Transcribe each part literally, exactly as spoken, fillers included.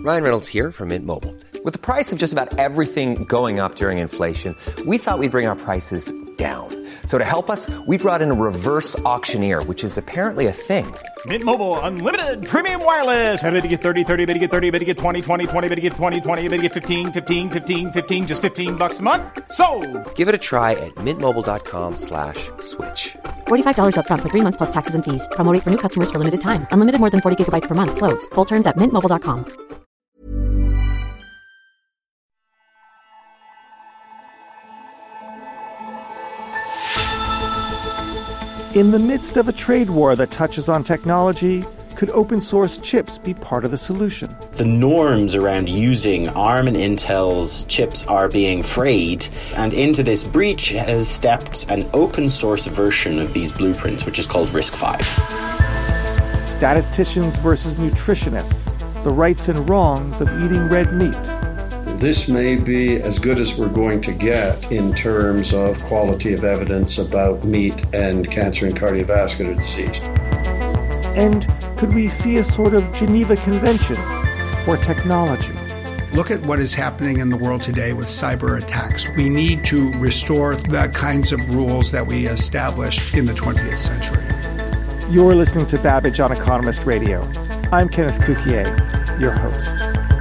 Ryan Reynolds here from Mint Mobile. With the price of just about everything going up during inflation, we thought we'd bring our prices down. So to help us, we brought in a reverse auctioneer, which is apparently a thing. Mint Mobile Unlimited Premium Wireless. How to get thirty, thirty, how to get thirty, how to get twenty, twenty, twenty, how to get twenty, twenty, how to get fifteen, fifteen, fifteen, fifteen, just fifteen bucks a month? Sold! Give it a try at mintmobile.com slash switch. forty-five dollars up front for three months plus taxes and fees. Promo rate for new customers for limited time. Unlimited more than forty gigabytes per month. Slows full terms at mint mobile dot com. In the midst of a trade war that touches on technology, could open source chips be part of the solution? The norms around using ARM and Intel's chips are being frayed, and into this breach has stepped an open source version of these blueprints, which is called RISC-V. Statisticians versus nutritionists, the rights and wrongs of eating red meat. This may be as good as we're going to get in terms of quality of evidence about meat and cancer and cardiovascular disease. And could we see a sort of Geneva Convention for technology? Look at what is happening in the world today with cyber attacks. We need to restore the kinds of rules that we established in the twentieth century. You're listening to Babbage on Economist Radio. I'm Kenneth Cukier, your host.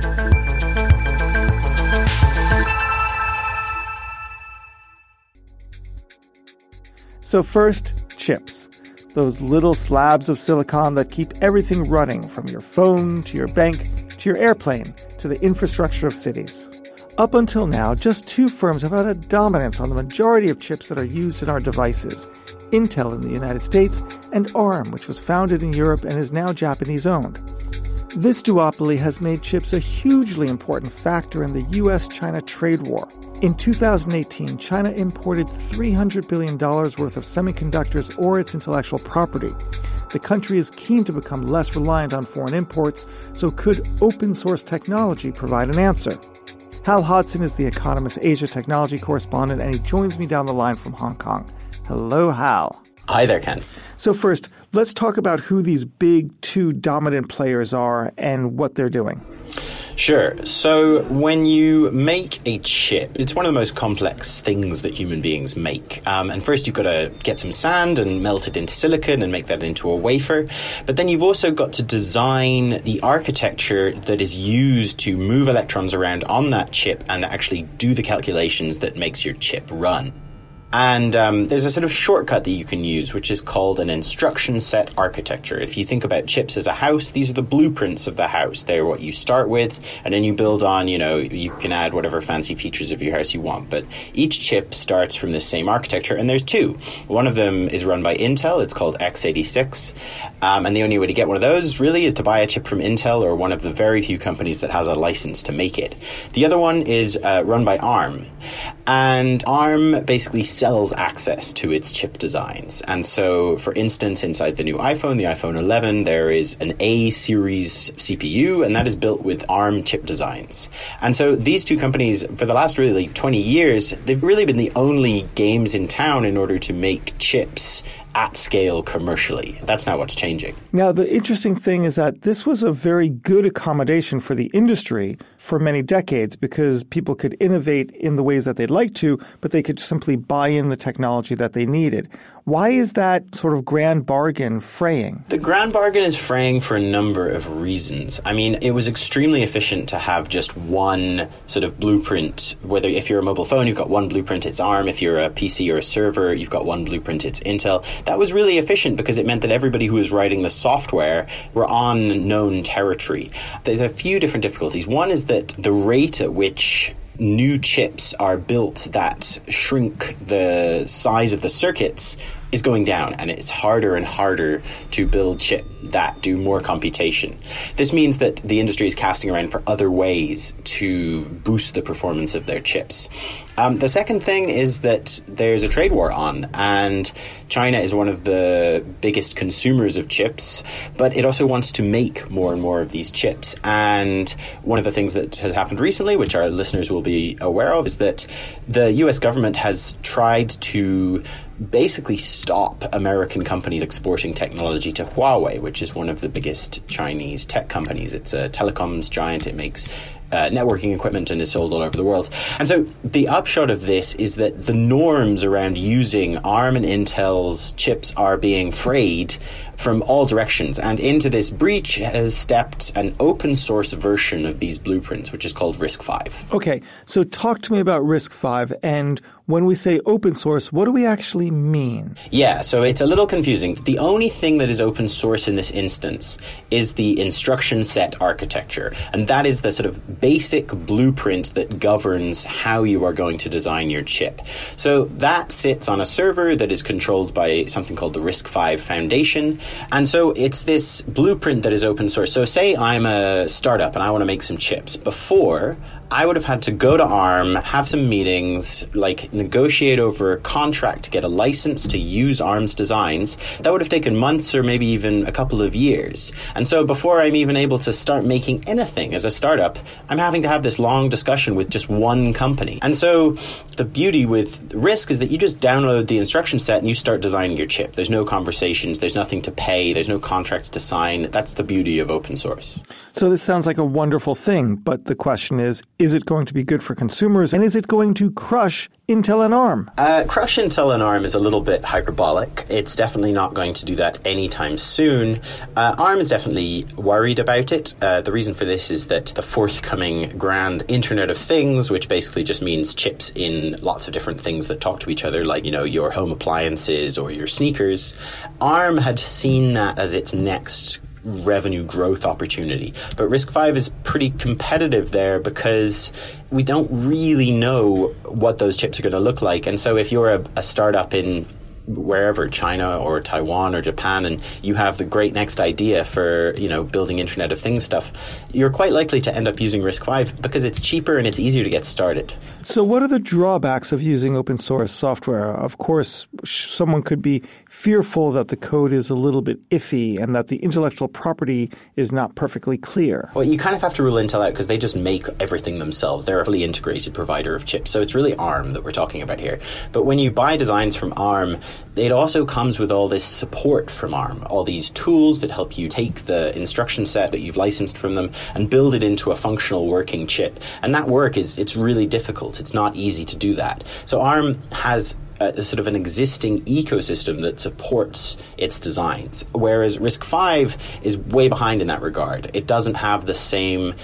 So first, chips. Those little slabs of silicon that keep everything running, from your phone to your bank to your airplane to the infrastructure of cities. Up until now, just two firms have had a dominance on the majority of chips that are used in our devices. Intel in the United States and ARM, which was founded in Europe and is now Japanese-owned. This duopoly has made chips a hugely important factor in the U S China trade war. In two thousand eighteen, China imported three hundred billion dollars worth of semiconductors or its intellectual property. The country is keen to become less reliant on foreign imports, so could open source technology provide an answer? Hal Hodson is the Economist Asia technology correspondent, and he joins me down the line from Hong Kong. Hello, Hal. Hi there, Ken. So first, let's talk about who these big two dominant players are and what they're doing. Sure. So when you make a chip, it's one of the most complex things that human beings make. Um, and first you've got to get some sand and melt it into silicon and make that into a wafer. But then you've also got to design the architecture that is used to move electrons around on that chip and actually do the calculations that makes your chip run. And um, there's a sort of shortcut that you can use, which is called an instruction set architecture. If you think about chips as a house, these are the blueprints of the house. They're what you start with, and then you build on, you know, you can add whatever fancy features of your house you want. But each chip starts from this same architecture, and there's two. One of them is run by Intel. It's called x eighty-six. Um, and the only way to get one of those, really, is to buy a chip from Intel or one of the very few companies that has a license to make it. The other one is uh, run by ARM. And ARM basically sells access to its chip designs. And so, for instance, inside the new iPhone, the iPhone eleven, there is an A series C P U, and that is built with ARM chip designs. And so these two companies, for the last really twenty years, they've really been the only games in town in order to make chips at scale commercially. That's now what's changing. Now, the interesting thing is that this was a very good accommodation for the industry for many decades because people could innovate in the ways that they'd like to, but they could simply buy in the technology that they needed. Why is that sort of grand bargain fraying? The grand bargain is fraying for a number of reasons. I mean, it was extremely efficient to have just one sort of blueprint. Whether if you're a mobile phone, you've got one blueprint, it's ARM. If you're a P C or a server, you've got one blueprint, it's Intel. That was really efficient because it meant that everybody who was writing the software were on known territory. There's a few different difficulties. One is that the rate at which new chips are built that shrink the size of the circuits is going down, and it's harder and harder to build chips that do more computation. This means that the industry is casting around for other ways to boost the performance of their chips. Um, the second thing is that there's a trade war on, and China is one of the biggest consumers of chips, but it also wants to make more and more of these chips. And one of the things that has happened recently, which our listeners will be aware of, is that the U S government has tried to basically stop American companies exporting technology to Huawei, which is one of the biggest Chinese tech companies. It's a telecoms giant. It makes Uh, networking equipment and is sold all over the world. And so the upshot of this is that the norms around using ARM and Intel's chips are being frayed from all directions. And into this breach has stepped an open source version of these blueprints, which is called RISC-V. Okay, so talk to me about RISC-V. And when we say open source, what do we actually mean? Yeah, so it's a little confusing. The only thing that is open source in this instance is the instruction set architecture. And that is the sort of basic blueprint that governs how you are going to design your chip. So that sits on a server that is controlled by something called the RISC-V Foundation. And so it's this blueprint that is open source. So say I'm a startup and I want to make some chips. Before, I would have had to go to ARM, have some meetings, like negotiate over a contract to get a license to use ARM's designs. That would have taken months or maybe even a couple of years. And so before I'm even able to start making anything as a startup, I'm having to have this long discussion with just one company. And so the beauty with RISC is that you just download the instruction set and you start designing your chip. There's no conversations, there's nothing to pay, there's no contracts to sign. That's the beauty of open source. So this sounds like a wonderful thing, but the question is, is it going to be good for consumers, and is it going to crush Intel and ARM? Uh, crush Intel and ARM is a little bit hyperbolic. It's definitely not going to do that anytime soon. Uh, ARM is definitely worried about it. Uh, the reason for this is that the forthcoming grand Internet of Things, which basically just means chips in lots of different things that talk to each other, like, you know, your home appliances or your sneakers, ARM had seen that as its next revenue growth opportunity. But RISC-V is pretty competitive there because we don't really know what those chips are going to look like. And so if you're a, a startup in wherever, China or Taiwan or Japan, and you have the great next idea for, you know, building Internet of Things stuff, you're quite likely to end up using RISC-V because it's cheaper and it's easier to get started. So what are the drawbacks of using open source software? Of course, someone could be fearful that the code is a little bit iffy and that the intellectual property is not perfectly clear. Well, you kind of have to rule Intel out because they just make everything themselves. They're a fully integrated provider of chips. So it's really ARM that we're talking about here. But when you buy designs from ARM, it also comes with all this support from ARM, all these tools that help you take the instruction set that you've licensed from them and build it into a functional working chip. And that work is, it's really difficult. It's not easy to do that. So ARM has a, a sort of an existing ecosystem that supports its designs, whereas RISC-V is way behind in that regard. It doesn't have the same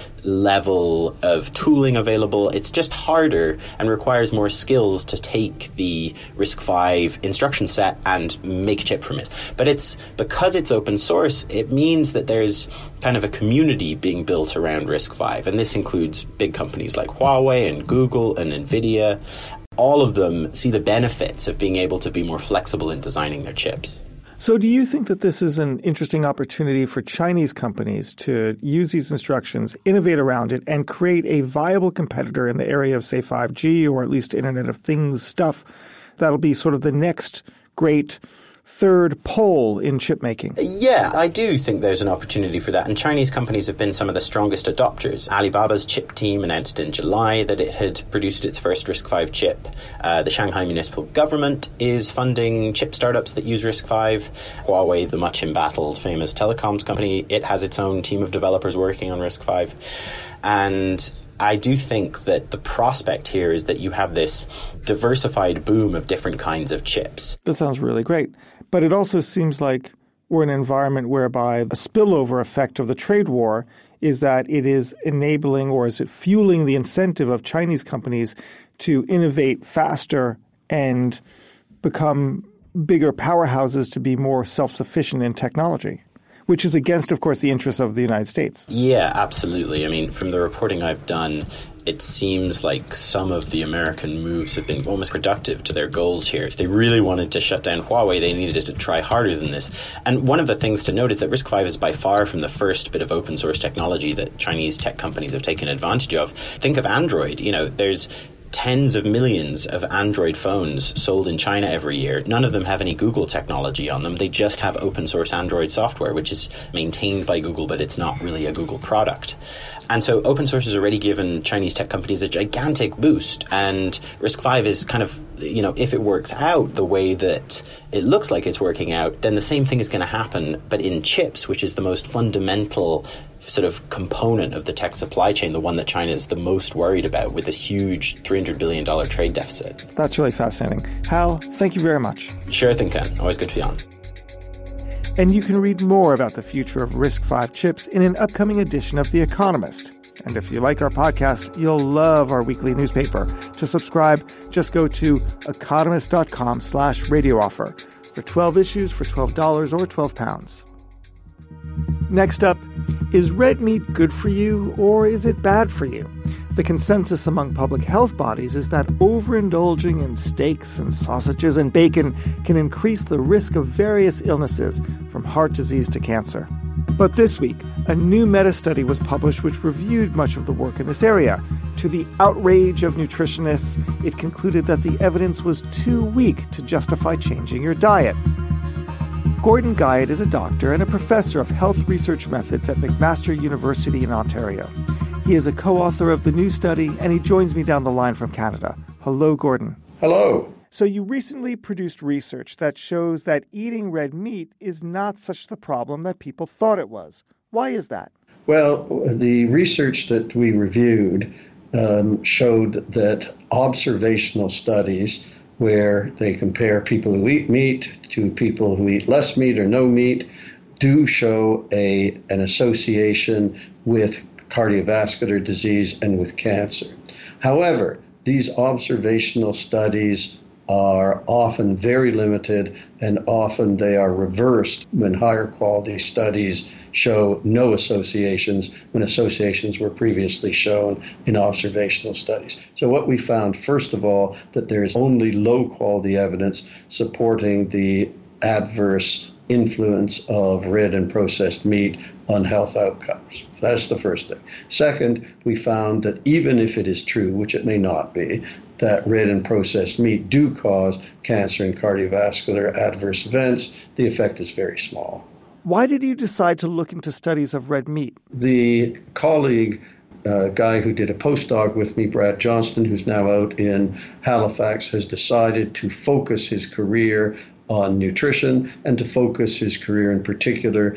level of tooling available. It's just harder and requires more skills to take the RISC-V instruction set and make a chip from it. But it's because it's open source, it means that there's kind of a community being built around RISC-V, and this includes big companies like Huawei and Google and NVIDIA. All of them see the benefits of being able to be more flexible in designing their chips. So do you think that this is an interesting opportunity for Chinese companies to use these instructions, innovate around it, and create a viable competitor in the area of, say, five G or at least Internet of Things stuff that'll be sort of the next great third pole in chip making? Yeah, I do think there's an opportunity for that. And Chinese companies have been some of the strongest adopters. Alibaba's chip team announced in July that it had produced its first RISC-V chip. Uh, the Shanghai municipal government is funding chip startups that use RISC-V. Huawei, the much embattled famous telecoms company, it has its own team of developers working on RISC-V. And I do think that the prospect here is that you have this diversified boom of different kinds of chips. That sounds really great. But it also seems like we're in an environment whereby the spillover effect of the trade war is that it is enabling, or is it fueling the incentive of Chinese companies to innovate faster and become bigger powerhouses to be more self-sufficient in technology, which is against, of course, the interests of the United States. Yeah, absolutely. I mean, from the reporting I've done, it seems like some of the American moves have been almost productive to their goals here. If they really wanted to shut down Huawei, they needed to try harder than this. And one of the things to note is that RISC-V is by far from the first bit of open source technology that Chinese tech companies have taken advantage of. Think of Android. You know, there's tens of millions of Android phones sold in China every year. None of them have any Google technology on them. They just have open source Android software, which is maintained by Google, but it's not really a Google product. And so open source has already given Chinese tech companies a gigantic boost. And RISC-V is kind of, you know, if it works out the way that it looks like it's working out, then the same thing is going to happen, but in chips, which is the most fundamental sort of component of the tech supply chain, the one that China is the most worried about with this huge three hundred billion dollars trade deficit. That's really fascinating. Hal, thank you very much. Sure thing, Ken. Always good to be on. And you can read more about the future of RISC-V chips in an upcoming edition of The Economist. And if you like our podcast, you'll love our weekly newspaper. To subscribe, just go to economist.com slash radio offer for twelve issues for twelve dollars or twelve pounds. Next up, is red meat good for you or is it bad for you? The consensus among public health bodies is that overindulging in steaks and sausages and bacon can increase the risk of various illnesses, from heart disease to cancer. But this week, a new meta-study was published which reviewed much of the work in this area. To the outrage of nutritionists, it concluded that the evidence was too weak to justify changing your diet. Gordon Guyatt is a doctor and a professor of health research methods at McMaster University in Ontario. He is a co-author of the new study, and he joins me down the line from Canada. Hello, Gordon. Hello. So you recently produced research that shows that eating red meat is not such the problem that people thought it was. Why is that? Well, the research that we reviewed um, showed that observational studies where they compare people who eat meat to people who eat less meat or no meat do show a an association with cardiovascular disease and with cancer. However, these observational studies are often very limited, and often they are reversed when higher quality studies show no associations when associations were previously shown in observational studies. So what we found, first of all, that there is only low quality evidence supporting the adverse influence of red and processed meat on health outcomes. That's the first thing. Second, we found that even if it is true, which it may not be, that red and processed meat do cause cancer and cardiovascular adverse events, the effect is very small. Why did you decide to look into studies of red meat? The colleague, a uh, guy who did a postdoc with me, Brad Johnston, who's now out in Halifax, has decided to focus his career on nutrition and to focus his career in particular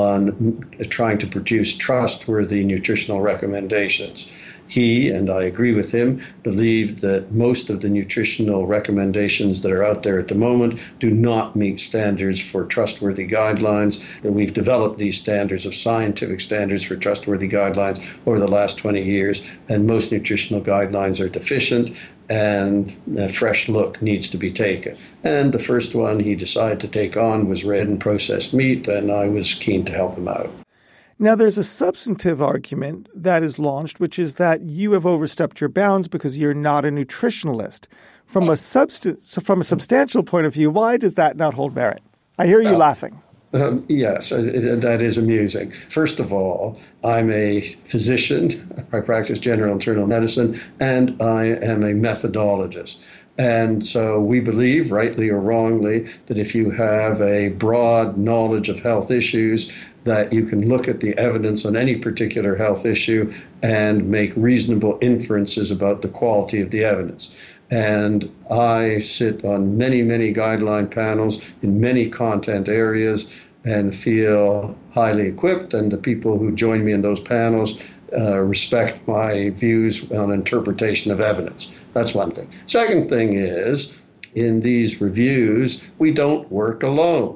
on trying to produce trustworthy nutritional recommendations. He, and I agree with him, believed that most of the nutritional recommendations that are out there at the moment do not meet standards for trustworthy guidelines. And we've developed these standards of scientific standards for trustworthy guidelines over the last twenty years, and most nutritional guidelines are deficient, and a fresh look needs to be taken. And the first one he decided to take on was red and processed meat, and I was keen to help him out. Now, there's a substantive argument that is launched, which is that you have overstepped your bounds because you're not a nutritionalist. From a substance, from a substantial point of view, why does that not hold merit? I hear you uh, laughing. Um, yes, it, that is amusing. First of all, I'm a physician. I practice general internal medicine, and I am a methodologist. And so we believe, rightly or wrongly, that if you have a broad knowledge of health issues, that you can look at the evidence on any particular health issue and make reasonable inferences about the quality of the evidence. And I sit on many, many guideline panels in many content areas and feel highly equipped, and the people who join me in those panels uh, respect my views on interpretation of evidence. That's one thing. Second thing is, in these reviews, we don't work alone.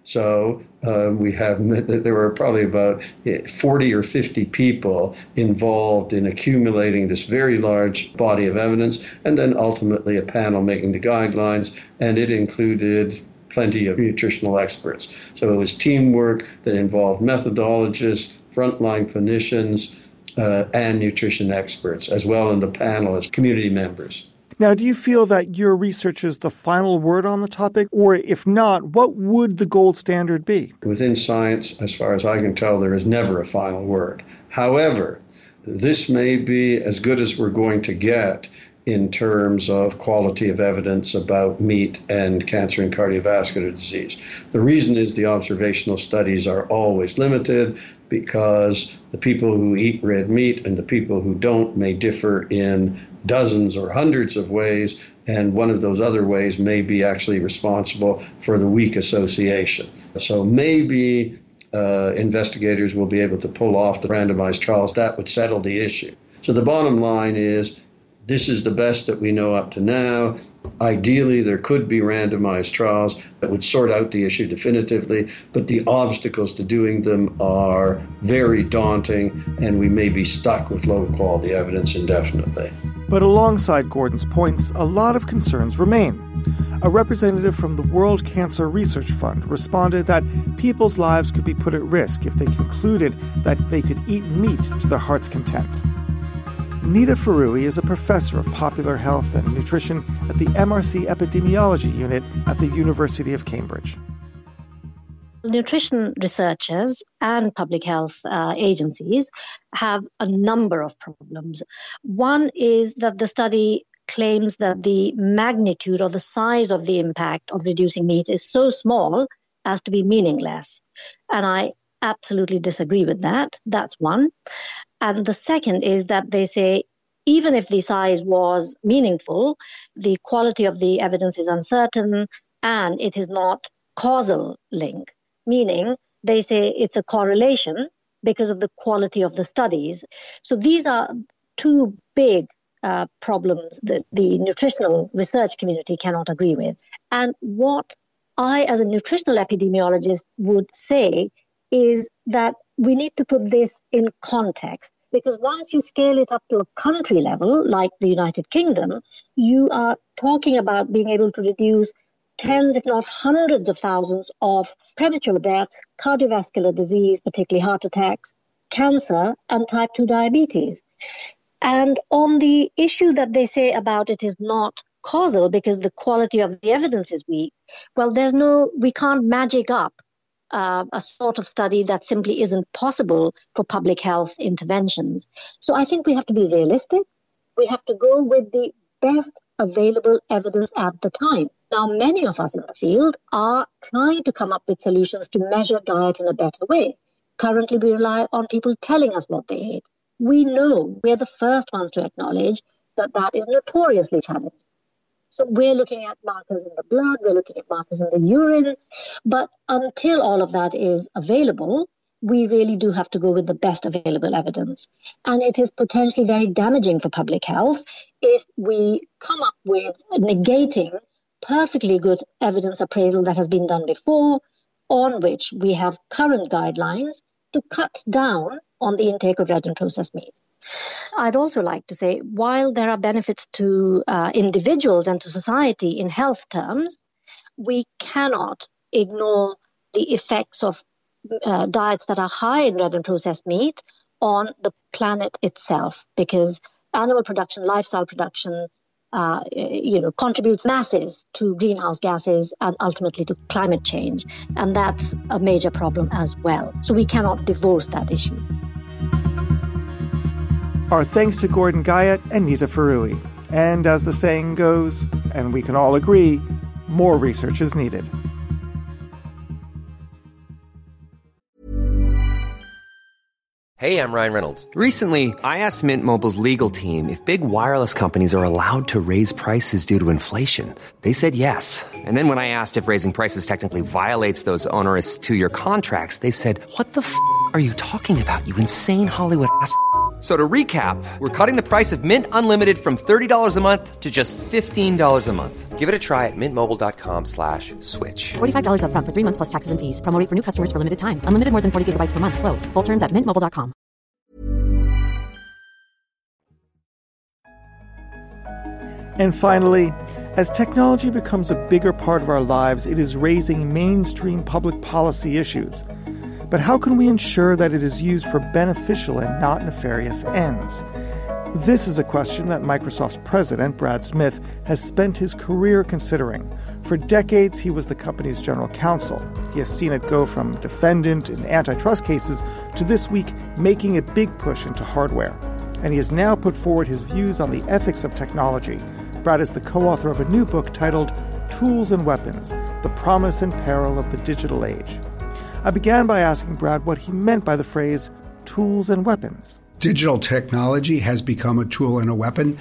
So um, we have, there were probably about forty or fifty people involved in accumulating this very large body of evidence, and then ultimately a panel making the guidelines, and it included plenty of nutritional experts. So it was teamwork that involved methodologists, frontline clinicians, uh, and nutrition experts, as well in the panel as community members. Now, do you feel that your research is the final word on the topic? Or if not, what would the gold standard be? Within science, as far as I can tell, there is never a final word. However, this may be as good as we're going to get in terms of quality of evidence about meat and cancer and cardiovascular disease. The reason is the observational studies are always limited because the people who eat red meat and the people who don't may differ in dozens or hundreds of ways, and one of those other ways may be actually responsible for the weak association. So maybe uh, investigators will be able to pull off the randomized trials. That would settle the issue. So the bottom line is, this is the best that we know up to now. Ideally, there could be randomized trials that would sort out the issue definitively, but the obstacles to doing them are very daunting, and we may be stuck with low-quality evidence indefinitely. But alongside Gordon's points, a lot of concerns remain. A representative from the World Cancer Research Fund responded that people's lives could be put at risk if they concluded that they could eat meat to their heart's content. Nita Faroui is a professor of popular health and nutrition at the M R C Epidemiology Unit at the University of Cambridge. Nutrition researchers and public health uh, agencies have a number of problems. One is that the study claims that the magnitude or the size of the impact of reducing meat is so small as to be meaningless. And I absolutely disagree with that. That's one. And the second is that they say, even if the size was meaningful, the quality of the evidence is uncertain and it is not causal link, meaning they say it's a correlation because of the quality of the studies. So these are two big uh, problems that the nutritional research community cannot agree with. And what I, as a nutritional epidemiologist, would say is that we need to put this in context, because once you scale it up to a country level, like the United Kingdom, you are talking about being able to reduce tens, if not hundreds of thousands of premature deaths, cardiovascular disease, particularly heart attacks, cancer, and type two diabetes. And on the issue that they say about it is not causal because the quality of the evidence is weak, well, there's no, we can't magic up Uh, a sort of study that simply isn't possible for public health interventions. So I think we have to be realistic. We have to go with the best available evidence at the time. Now, many of us in the field are trying to come up with solutions to measure diet in a better way. Currently, we rely on people telling us what they ate. We know, we're the first ones to acknowledge that that is notoriously challenging. So we're looking at markers in the blood, we're looking at markers in the urine. But until all of that is available, we really do have to go with the best available evidence. And it is potentially very damaging for public health if we come up with negating perfectly good evidence appraisal that has been done before, on which we have current guidelines to cut down on the intake of red and processed meat. I'd also like to say, while there are benefits to uh, individuals and to society in health terms, we cannot ignore the effects of uh, diets that are high in red and processed meat on the planet itself, because animal production, lifestyle production, uh, you know, contributes masses to greenhouse gases and ultimately to climate change. And that's a major problem as well. So we cannot divorce that issue. Our thanks to Gordon Guyatt and Nita Faroui. And as the saying goes, and we can all agree, more research is needed. Hey, I'm Ryan Reynolds. Recently, I asked Mint Mobile's legal team if big wireless companies are allowed to raise prices due to inflation. They said yes. And then when I asked if raising prices technically violates those onerous two-year contracts, they said, "What the f*** are you talking about, you insane Hollywood ass f- So to recap, we're cutting the price of Mint Unlimited from thirty dollars a month to just fifteen dollars a month. Give it a try at mintmobile.com slash switch. forty-five dollars up front for three months plus taxes and fees. Promo rate for new customers for limited time. Unlimited more than forty gigabytes per month. Slows full terms at mint mobile dot com. And finally, as technology becomes a bigger part of our lives, it is raising mainstream public policy issues. But how can we ensure that it is used for beneficial and not nefarious ends? This is a question that Microsoft's president, Brad Smith, has spent his career considering. For decades, he was the company's general counsel. He has seen it go from defendant in antitrust cases to this week making a big push into hardware. and he has now put forward his views on the ethics of technology. Brad is the co-author of a new book titled Tools and Weapons, The Promise and Peril of the Digital Age. I began by asking Brad what he meant by the phrase tools and weapons. Digital technology has become a tool and a weapon.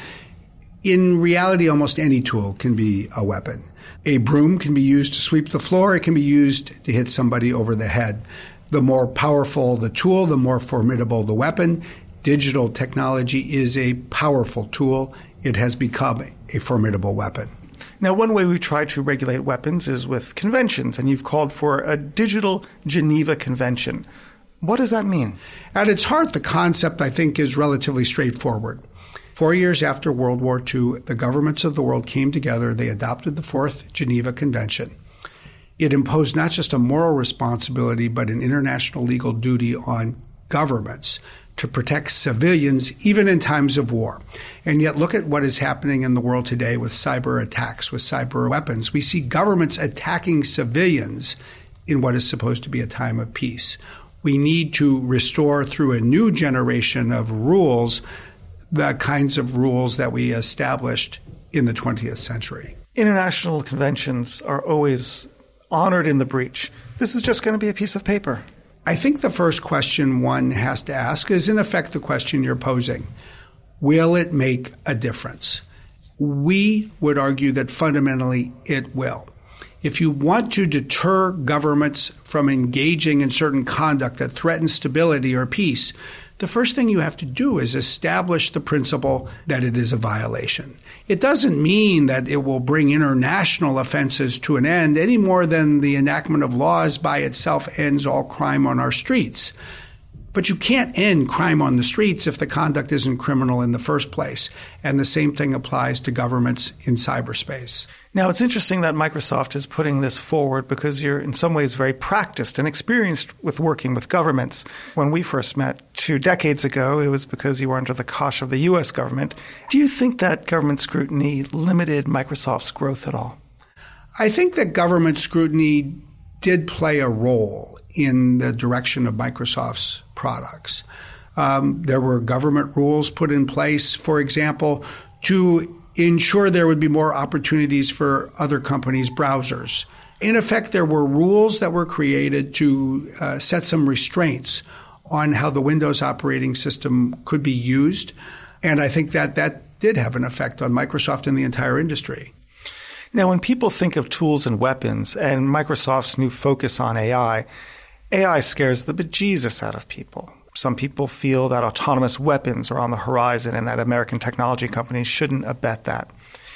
In reality, almost any tool can be a weapon. A broom can be used to sweep the floor. It can be used to hit somebody over the head. The more powerful the tool, the more formidable the weapon. Digital technology is a powerful tool. It has become a formidable weapon. Now, one way we try to regulate weapons is with conventions, and you've called for a digital Geneva Convention. What does that mean? At its heart, the concept, I think, is relatively straightforward. Four years after World War Two, the governments of the world came together. They adopted the Fourth Geneva Convention. It imposed not just a moral responsibility, but an international legal duty on governments to protect civilians, even in times of war. And yet look at what is happening in the world today with cyber attacks, with cyber weapons. We see governments attacking civilians in what is supposed to be a time of peace. We need to restore through a new generation of rules the kinds of rules that we established in the twentieth century. International conventions are always honored in the breach. This is just going to be a piece of paper. I think the first question one has to ask is, in effect, the question you're posing. Will it make a difference? We would argue that fundamentally it will. If you want to deter governments from engaging in certain conduct that threatens stability or peace, the first thing you have to do is establish the principle that it is a violation. It doesn't mean that it will bring international offenses to an end any more than the enactment of laws by itself ends all crime on our streets. But you can't end crime on the streets if the conduct isn't criminal in the first place. And the same thing applies to governments in cyberspace. Now, it's interesting that Microsoft is putting this forward because you're in some ways very practiced and experienced with working with governments. When we first met two decades ago, it was because you were under the cosh of the U S government. Do you think that government scrutiny limited Microsoft's growth at all? I think that government scrutiny did play a role in the direction of Microsoft's products. Um, there were government rules put in place, for example, to ensure there would be more opportunities for other companies' browsers. In effect, there were rules that were created to uh, set some restraints on how the Windows operating system could be used. And I think that that did have an effect on Microsoft and the entire industry. Now, when people think of tools and weapons and Microsoft's new focus on A I, A I scares the bejesus out of people. Some people feel that autonomous weapons are on the horizon and that American technology companies shouldn't abet that.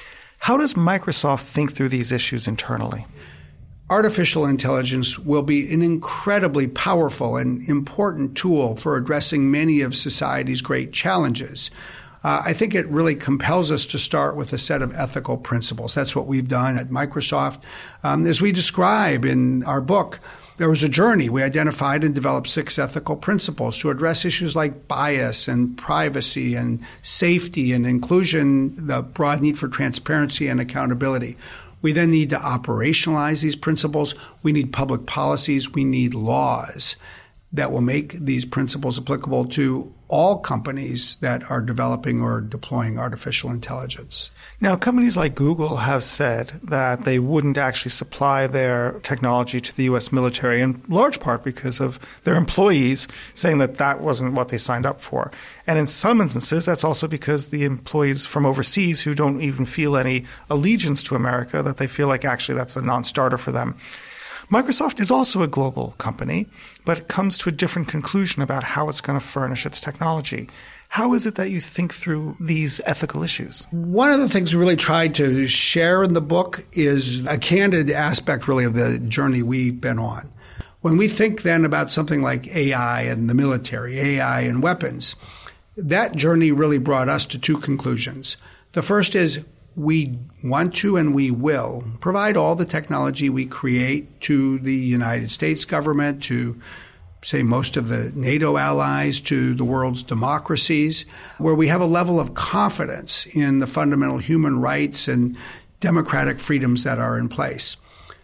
How does Microsoft think through these issues internally? Artificial intelligence will be an incredibly powerful and important tool for addressing many of society's great challenges. Uh, I think it really compels us to start with a set of ethical principles. That's what we've done at Microsoft. Um, as we describe in our book, there was a journey. We identified and developed six ethical principles to address issues like bias and privacy and safety and inclusion, the broad need for transparency and accountability. We then need to operationalize these principles. We need public policies. We need laws that will make these principles applicable to all companies that are developing or deploying artificial intelligence. Now, companies like Google have said that they wouldn't actually supply their technology to the U S military, in large part because of their employees saying that that wasn't what they signed up for. And in some instances, that's also because the employees from overseas who don't even feel any allegiance to America, that they feel like actually that's a non-starter for them. Microsoft is also a global company, but it comes to a different conclusion about how it's going to furnish its technology. How is it that you think through these ethical issues? One of the things we really tried to share in the book is a candid aspect, really, of the journey we've been on. When we think then about something like A I and the military, A I and weapons, that journey really brought us to two conclusions. The first is we want to and we will provide all the technology we create to the United States government, to, say, most of the NATO allies, to the world's democracies, where we have a level of confidence in the fundamental human rights and democratic freedoms that are in place.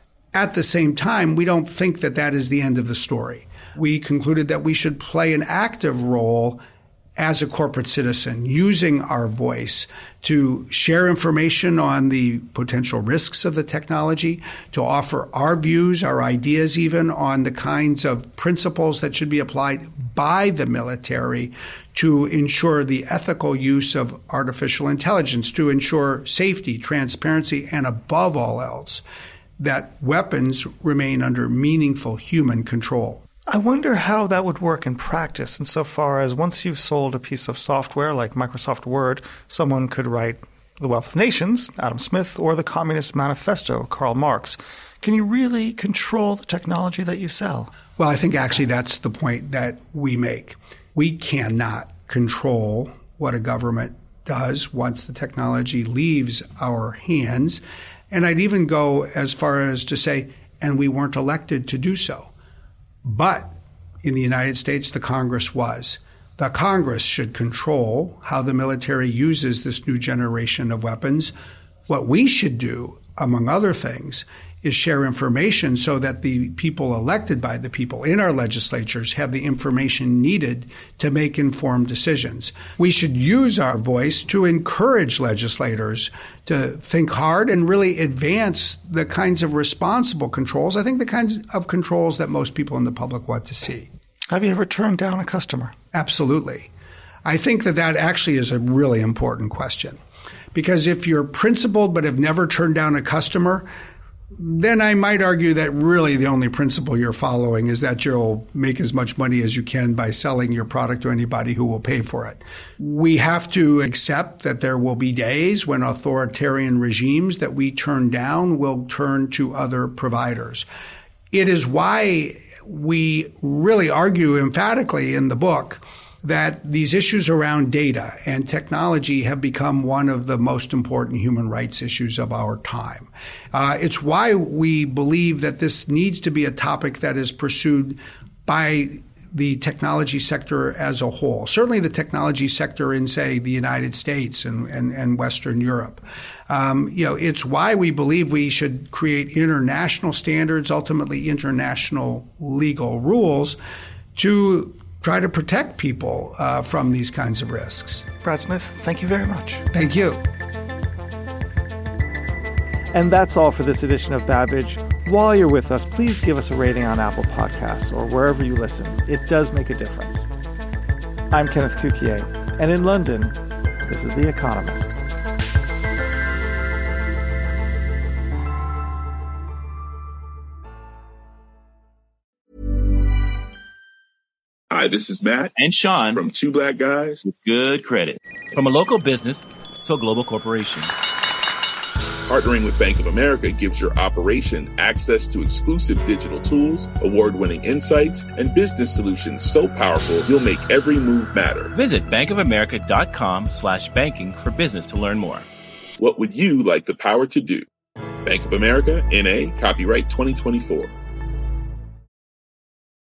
At the same time, we don't think that that is the end of the story. We concluded that we should play an active role as a corporate citizen, using our voice to share information on the potential risks of the technology, to offer our views, our ideas even on the kinds of principles that should be applied by the military to ensure the ethical use of artificial intelligence, to ensure safety, transparency, and above all else, that weapons remain under meaningful human control. I wonder how that would work in practice insofar as once you've sold a piece of software like Microsoft Word, someone could write The Wealth of Nations, Adam Smith, or the Communist Manifesto, Karl Marx. Can you really control the technology that you sell? Well, I think actually that's the point that we make. We cannot control what a government does once the technology leaves our hands. And I'd even go as far as to say, and we weren't elected to do so. But in the United States, the Congress was. The Congress should control how the military uses this new generation of weapons. What we should do, among other things, is share information so that the people elected by the people in our legislatures have the information needed to make informed decisions. We should use our voice to encourage legislators to think hard and really advance the kinds of responsible controls, I think the kinds of controls that most people in the public want to see. Have you ever turned down a customer? Absolutely. I think that that actually is a really important question. Because if you're principled but have never turned down a customer, then I might argue that really the only principle you're following is that you'll make as much money as you can by selling your product to anybody who will pay for it. We have to accept that there will be days when authoritarian regimes that we turn down will turn to other providers. It is why we really argue emphatically in the book that these issues around data and technology have become one of the most important human rights issues of our time. Uh, it's why we believe that this needs to be a topic that is pursued by the technology sector as a whole, certainly the technology sector in, say, the United States and, and, and Western Europe. Um, you know, it's why we believe we should create international standards, ultimately international legal rules to try to protect people uh, from these kinds of risks. Brad Smith, thank you very much. Thank you. And that's all for this edition of Babbage. While you're with us, please give us a rating on Apple Podcasts or wherever you listen. It does make a difference. I'm Kenneth Cukier, and in London, this is The Economist. Hi, this is Matt and Sean from Two Black Guys with Good Credit. From a local business to a global corporation, partnering with Bank of America gives your operation access to exclusive digital tools, award-winning insights, and business solutions so powerful you'll make every move matter. Visit bankofamerica.com slash banking for business to learn more. What would you like the power to do? Bank of America, N A, copyright twenty twenty-four.